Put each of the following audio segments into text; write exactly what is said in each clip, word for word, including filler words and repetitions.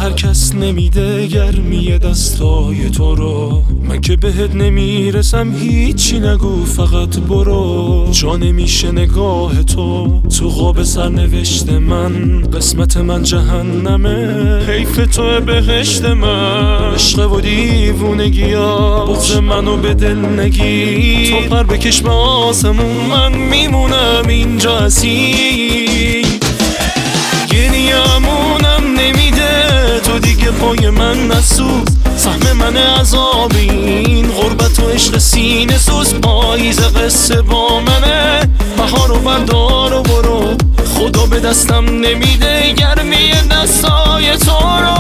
هر کس نمیده گرمی دستای تو رو. من که بهت نمیرسم هیچی نگو فقط برو. جا نمیشه نگاه تو تو خواب سرنوشت من. قسمت من جهنمه حیف تو بهشت من. عشق و دیوونگی ها بغض منو به دل نگی. تو پر بکش به آسمون من میمونم اینجا اسیر. گریه‌مونم نمیده تو دیگه پای من نسوز. سهم من عذاب این غربت و عشق سینه سوز. پاییز قصه با منه بهار و بردار و برو. خدا به دستم نمیده گرمی دستای تو رو.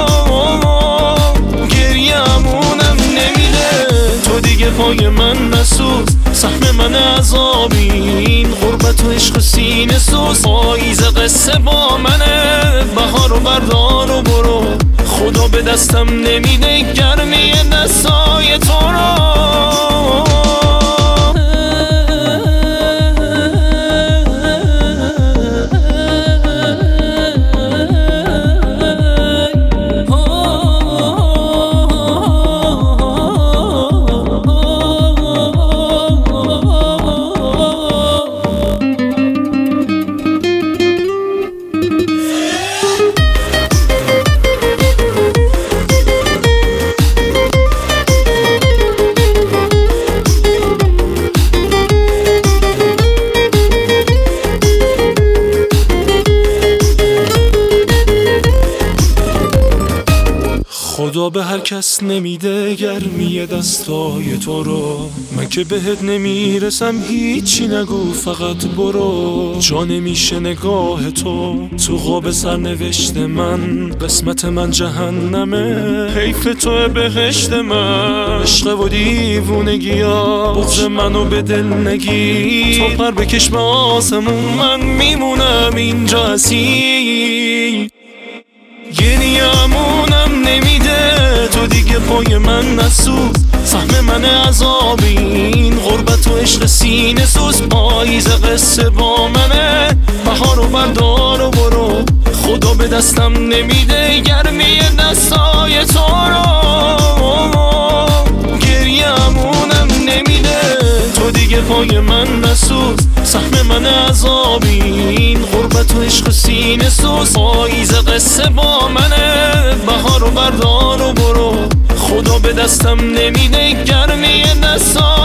گریه‌مونم نمیده تو دیگه پای من نسوز. سهم من عذاب این غربت و عشق سینه سوز. پاییز قصه با منه بهار و بردار و برو. خدا به دستم نمیده گرمی دستای تو رو. خدا به هر کس نمیده گرمی دستای تو رو. من که بهت نمیرسم هیچی نگو فقط برو. جا نمیشه نگاه تو تو خواب سرنوشت من. قسمت من جهنمه حیف تو بهشت من. عشق و دیوونگی ها بغض منو به دل نگی. تو پر بکش به آسمون من میمونم اینجا اسیر. گریه‌مونم نمیده تو دیگه پای من نسوز. سهم من عذاب این غربت و عشق سینه سوز. پاییز قصه با منه بهار و بردار و برو. خدا به دستم نمیده گرمی دستای تو رو. گریه‌مونم نمیده تو دیگه پای من نسوز. سهم من عذاب این غربت و عشق سینه سوز. پاییز قصه با منه بهار و بردار و برو. خدا به دستم نمیده گرمی دستای